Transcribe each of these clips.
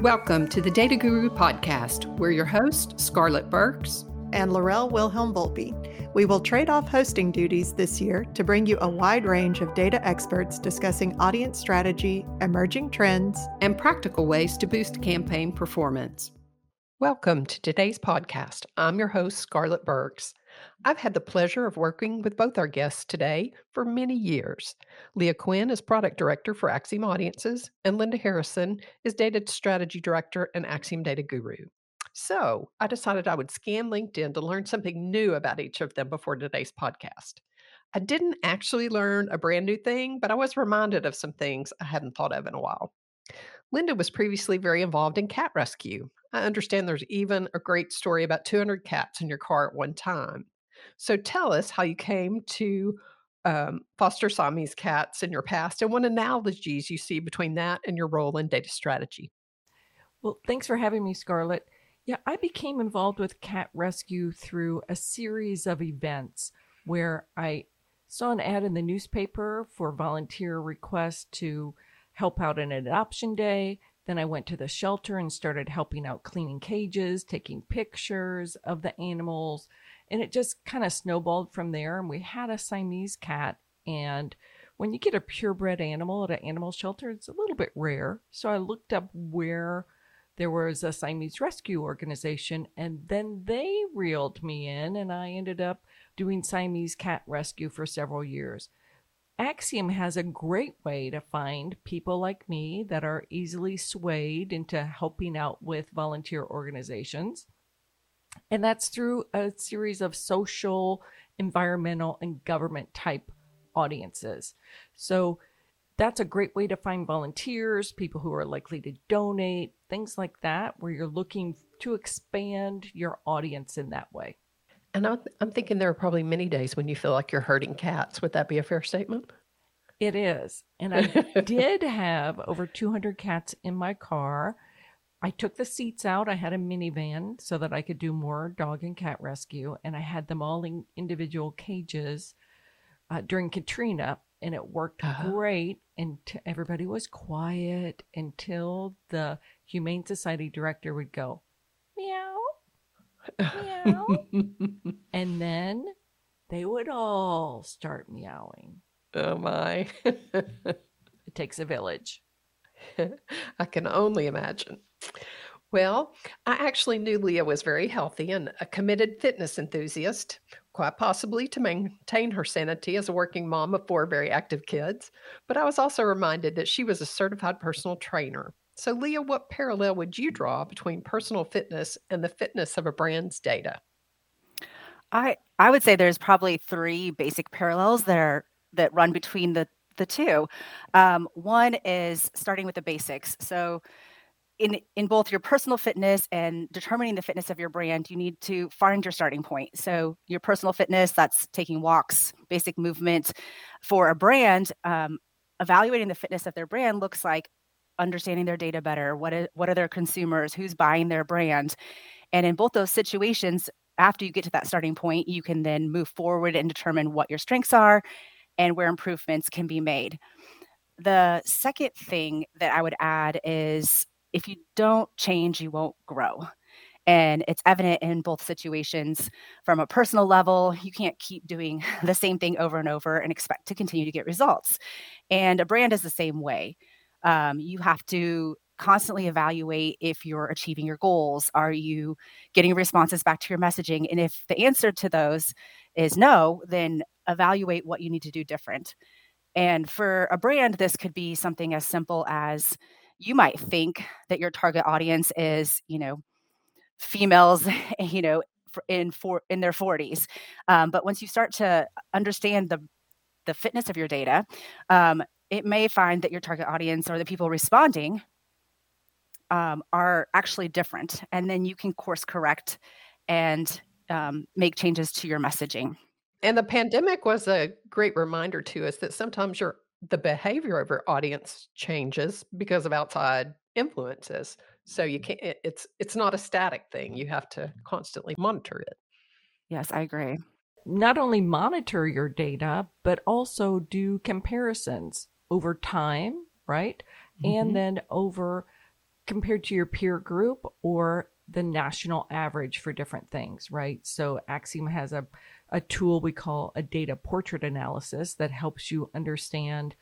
Welcome to the Data Guru Podcast. We're your hosts, Scarlett Burks and Laurel Wilhelm Volpe. We will trade off hosting duties this year to bring you a wide range of data experts discussing audience strategy, emerging trends, and practical ways to boost campaign performance. Welcome to today's podcast. I'm your host, Scarlett Burks. I've had the pleasure of working with both our guests today for many years. Leah Quinn is Product Director for Acxiom Audiences, and Linda Harrison is Data Strategy Director and Acxiom Data Guru. So I decided I would scan LinkedIn to learn something new about each of them before today's podcast. I didn't actually learn a brand new thing, but I was reminded of some things I hadn't thought of in a while. Linda was previously very involved in cat rescue. I understand there's even a great story about 200 cats in your car at one time. So tell us how you came to foster Siamese cats in your past and what analogies you see between that and your role in data strategy. Well, thanks for having me, Scarlett. Yeah, I became involved with cat rescue through a series of events where I saw an ad in the newspaper for volunteer requests to help out an adoption day. Then I went to the shelter and started helping out cleaning cages, taking pictures of the animals, and it just kind of snowballed from there. And we had a Siamese cat, and when you get a purebred animal at an animal shelter, it's a little bit rare. So I looked up where there was a Siamese rescue organization, and then they reeled me in, and I ended up doing Siamese cat rescue for several years. Acxiom has a great way to find people like me that are easily swayed into helping out with volunteer organizations. And that's through a series of social, environmental, and government type audiences. So that's a great way to find volunteers, people who are likely to donate, things like that, where you're looking to expand your audience in that way. And I'm thinking there are probably many days when you feel like you're herding cats. Would that be a fair statement? It is. And I did have over 200 cats in my car. I took the seats out. I had a minivan so that I could do more dog and cat rescue. And I had them all in individual cages during Katrina. And it worked great. And everybody was quiet until the Humane Society director would go, meow. Meow. And then they would all start meowing. Oh my. It takes a village. I can only imagine. Well, I actually knew Leah was very healthy and a committed fitness enthusiast, quite possibly to maintain her sanity as a working mom of 4 very active kids. But I was also reminded that she was a certified personal trainer. So, Leah, what parallel would you draw between personal fitness and the fitness of a brand's data? I would say there's probably 3 basic parallels that run between the two. One is starting with the basics. So in both your personal fitness and determining the fitness of your brand, you need to find your starting point. So your personal fitness, that's taking walks, basic movement. For a brand, evaluating the fitness of their brand looks like understanding their data better. What are their consumers? Who's buying their brand? And in both those situations, after you get to that starting point, you can then move forward and determine what your strengths are and where improvements can be made. The second thing that I would add is if you don't change, you won't grow. And it's evident in both situations. From a personal level, you can't keep doing the same thing over and over and expect to continue to get results. And a brand is the same way. You have to constantly evaluate if you're achieving your goals. Are you getting responses back to your messaging? And if the answer to those is no, then evaluate what you need to do different. And for a brand, this could be something as simple as you might think that your target audience is, females, in their 40s. But once you start to understand the fitness of your data, it may find that your target audience or the people responding are actually different. And then you can course correct and make changes to your messaging. And the pandemic was a great reminder to us that sometimes the behavior of your audience changes because of outside influences. So you can't, it's not a static thing. You have to constantly monitor it. Yes, I agree. Not only monitor your data, but also do comparisons over time, right? Mm-hmm. And then over compared to your peer group or the national average for different things, right? So Axiom has a tool we call a data portrait analysis that helps you understand,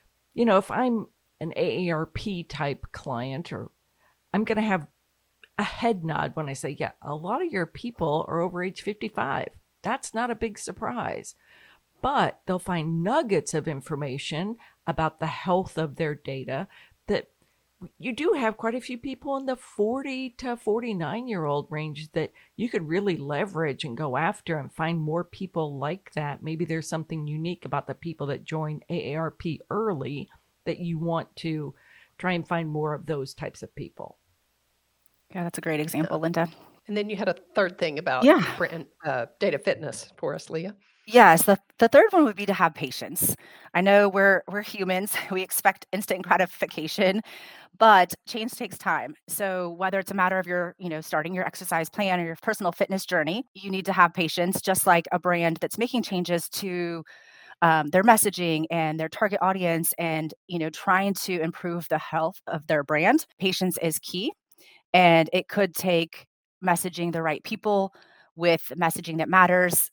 if I'm an AARP type client, or I'm going to have a head nod when I say, yeah, a lot of your people are over age 55. That's not a big surprise. But they'll find nuggets of information about the health of their data that you do have quite a few people in the 40 to 49-year-old range that you could really leverage and go after and find more people like that. Maybe there's something unique about the people that join AARP early that you want to try and find more of those types of people. Yeah, that's a great example, Linda. And then you had a third thing about brand, data fitness for us, Leah. Yes, the third one would be to have patience. I know we're humans, we expect instant gratification, but change takes time. So whether it's a matter of your, starting your exercise plan or your personal fitness journey, you need to have patience, just like a brand that's making changes to their messaging and their target audience and, trying to improve the health of their brand. Patience is key. And it could take messaging the right people with messaging that matters,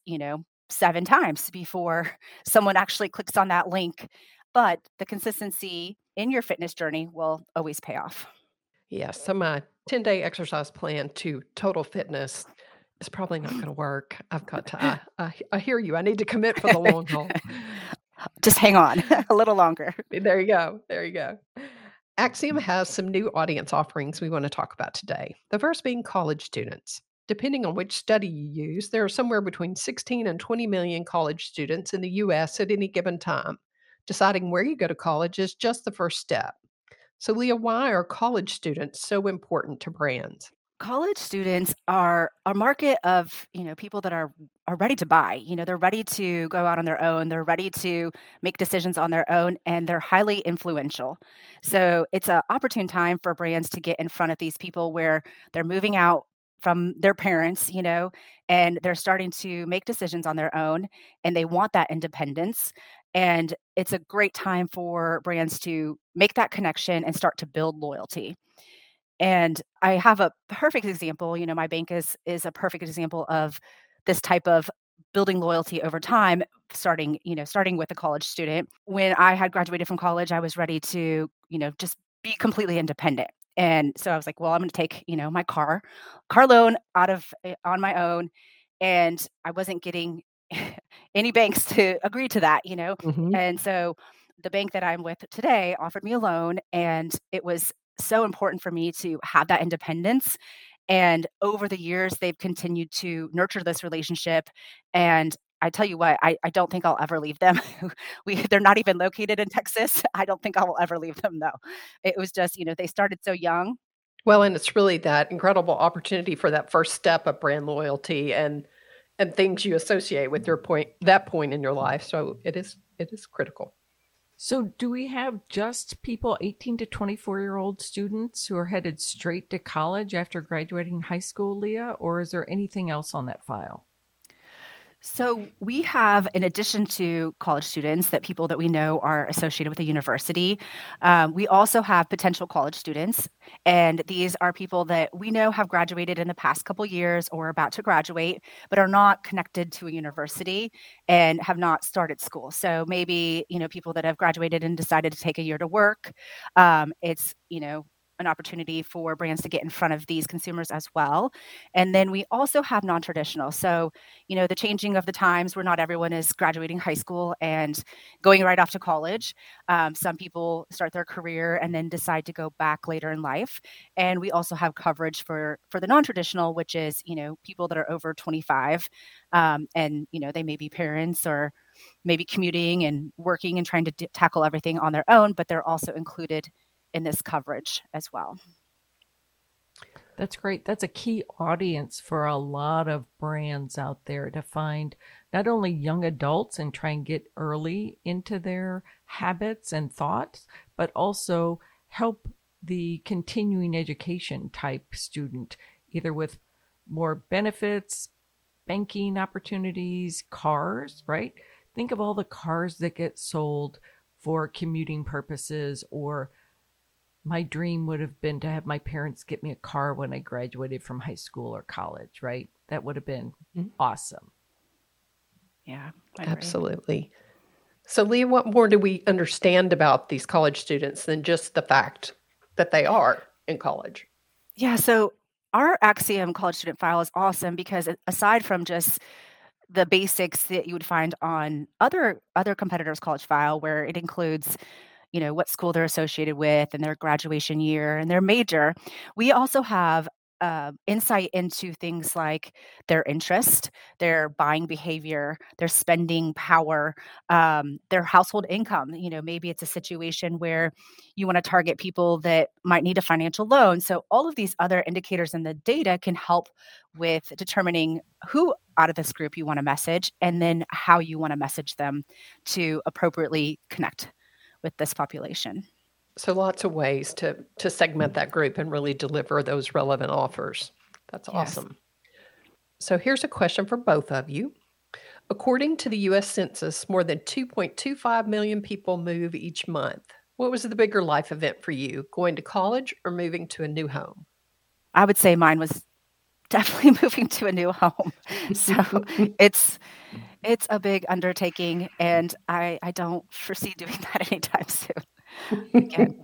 7 times before someone actually clicks on that link. But the consistency in your fitness journey will always pay off. Yeah, so my 10-day exercise plan to total fitness is probably not going to work. I've got to, I hear you. I need to commit for the long haul. Just hang on a little longer. There you go. There you go. Axiom has some new audience offerings we want to talk about today. The first being college students. Depending on which study you use, there are somewhere between 16 and 20 million college students in the U.S. at any given time. Deciding where you go to college is just the first step. So, Leah, why are college students so important to brands? College students are a market of, people that are ready to buy. They're ready to go out on their own. They're ready to make decisions on their own, and they're highly influential. So it's an opportune time for brands to get in front of these people where they're moving out from their parents, and they're starting to make decisions on their own, and they want that independence. And it's a great time for brands to make that connection and start to build loyalty. And I have a perfect example, my bank is a perfect example of this type of building loyalty over time, starting with a college student. When I had graduated from college, I was ready to, just be completely independent. And so I was like, well, I'm going to take, my car loan out of on my own. And I wasn't getting any banks to agree to that. Mm-hmm. And so the bank that I'm with today offered me a loan, and it was so important for me to have that independence. And over the years, they've continued to nurture this relationship. And I tell you what, I don't think I'll ever leave them. They're not even located in Texas. I don't think I will ever leave them, though. It was just, they started so young. Well, and it's really that incredible opportunity for that first step of brand loyalty and things you associate with that point in your life. So it is critical. So do we have just people 18 to 24-year-old students who are headed straight to college after graduating high school, Leah, or is there anything else on that file? So we have, in addition to college students, that people that we know are associated with a university, we also have potential college students. And these are people that we know have graduated in the past couple years or about to graduate, but are not connected to a university and have not started school. So maybe, people that have graduated and decided to take a year to work. It's, an opportunity for brands to get in front of these consumers as well. And then we also have non-traditional. So, the changing of the times where not everyone is graduating high school and going right off to college. Some people start their career and then decide to go back later in life. And we also have coverage for the non-traditional, which is, people that are over 25 and, they may be parents or maybe commuting and working and trying to tackle everything on their own, but they're also included in this coverage as well. That's great. That's a key audience for a lot of brands out there, to find not only young adults and try and get early into their habits and thoughts, but also help the continuing education type student, either with more benefits, banking opportunities, cars, right? Think of all the cars that get sold for commuting purposes or my dream would have been to have my parents get me a car when I graduated from high school or college, right? That would have been awesome. Yeah, I agree. Absolutely. So, Leah, what more do we understand about these college students than just the fact that they are in college? Yeah, so our Axiom college student file is awesome because aside from just the basics that you would find on other competitors' college file, where it includes, what school they're associated with and their graduation year and their major, we also have insight into things like their interest, their buying behavior, their spending power, their household income. Maybe it's a situation where you want to target people that might need a financial loan. So all of these other indicators in the data can help with determining who out of this group you want to message and then how you want to message them to appropriately connect with this population. So lots of ways to segment that group and really deliver those relevant offers. That's awesome. So here's a question for both of you. According to the U.S. Census, more than 2.25 million people move each month. What was the bigger life event for you, going to college or moving to a new home? I would say mine was definitely moving to a new home. So it's a big undertaking, and I don't foresee doing that anytime soon. Again.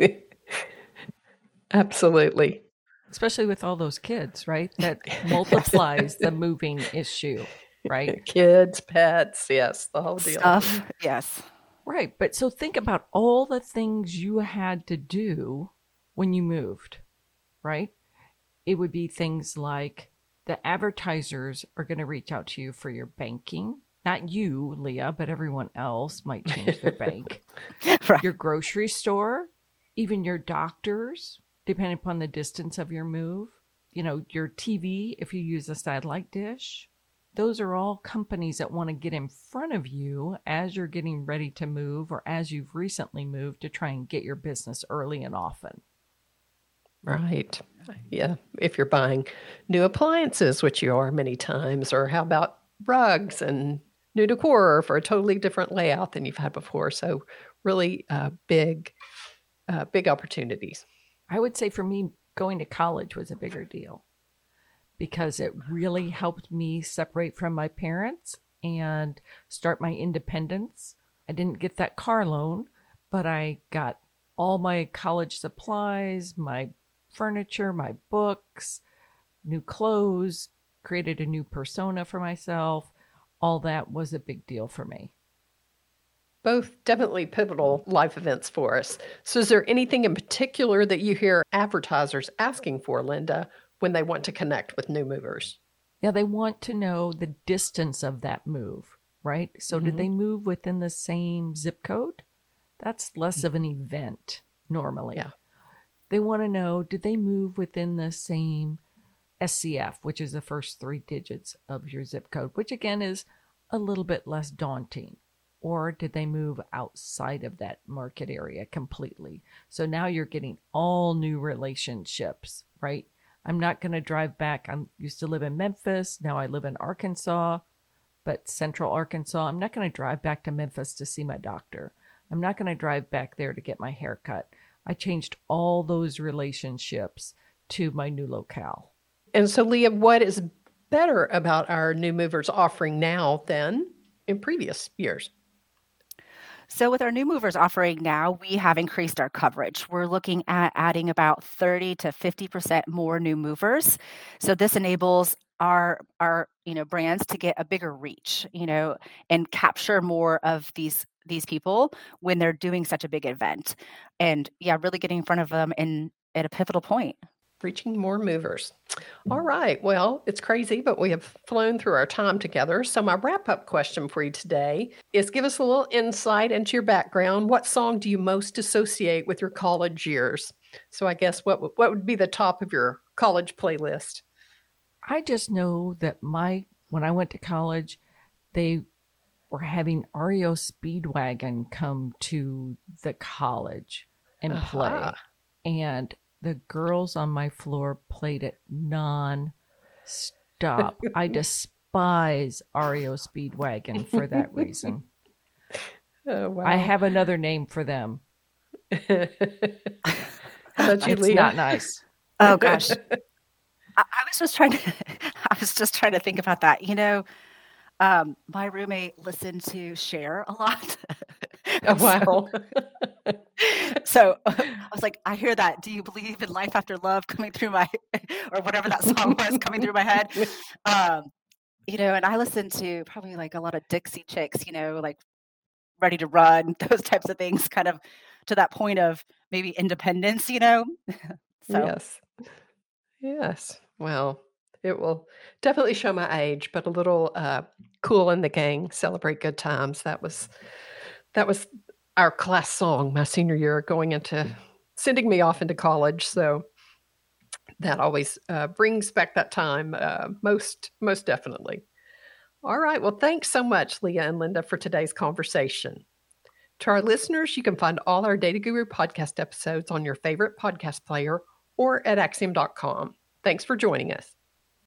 Absolutely. Especially with all those kids, right? That multiplies the moving issue, right? Kids, pets, yes, the whole deal. Stuff, yes. Right. But so think about all the things you had to do when you moved, right? It would be things like the advertisers are going to reach out to you for your banking. Not you, Leah, but everyone else might change their bank. Right. Your grocery store, even your doctors, depending upon the distance of your move. Your TV, if you use a satellite dish. Those are all companies that want to get in front of you as you're getting ready to move or as you've recently moved to try and get your business early and often. Right. Yeah. If you're buying new appliances, which you are many times, or how about rugs and new decor for a totally different layout than you've had before. So really big opportunities. I would say for me, going to college was a bigger deal because it really helped me separate from my parents and start my independence. I didn't get that car loan, but I got all my college supplies, my furniture, my books, new clothes, created a new persona for myself. All that was a big deal for me. Both definitely pivotal life events for us. So is there anything in particular that you hear advertisers asking for, Linda, when they want to connect with new movers? Yeah, they want to know the distance of that move, right? So did they move within the same zip code? That's less of an event normally. Yeah. They want to know, did they move within the same SCF, which is the first 3 digits of your zip code, which again is a little bit less daunting. Or did they move outside of that market area completely? So now you're getting all new relationships, right? I'm not going to drive back. I used to live in Memphis. Now I live in Arkansas, but Central Arkansas. I'm not going to drive back to Memphis to see my doctor. I'm not going to drive back there to get my hair cut. I changed all those relationships to my new locale. And so, Leah, what is better about our new movers offering now than in previous years? So with our new movers offering now, we have increased our coverage. We're looking at adding about 30 to 50% more new movers. So this enables our brands to get a bigger reach, and capture more of these people when they're doing such a big event. And really getting in front of them at a pivotal point. Reaching more movers. All right. Well, it's crazy, but we have flown through our time together. So my wrap-up question for you today is give us a little insight into your background. What song do you most associate with your college years? So I guess what would be the top of your college playlist? I just know that when I went to college, they were having REO Speedwagon come to the college and play. And the girls on my floor played it non-stop. I despise REO Speedwagon for that reason. Oh, wow. I have another name for them. How about you, It's Leah? not nice. Oh gosh. I was just trying to I was just trying to think about that. My roommate listened to Cher a lot. Oh, So wow. so I was like, I hear that. Do you believe in life after love coming through my or whatever that song was coming through my head? Um, and I listened to probably like a lot of Dixie Chicks, like Ready to Run, those types of things, kind of to that point of maybe independence. So Yes. Yes. Well, it will definitely show my age, but a little Cool in the Gang, Celebrate Good Times. That was our class song my senior year going into sending me off into college. So that always brings back that time most definitely. All right. Well, thanks so much, Leah and Linda, for today's conversation. To our listeners, you can find all our Data Guru podcast episodes on your favorite podcast player or at axiom.com. Thanks for joining us.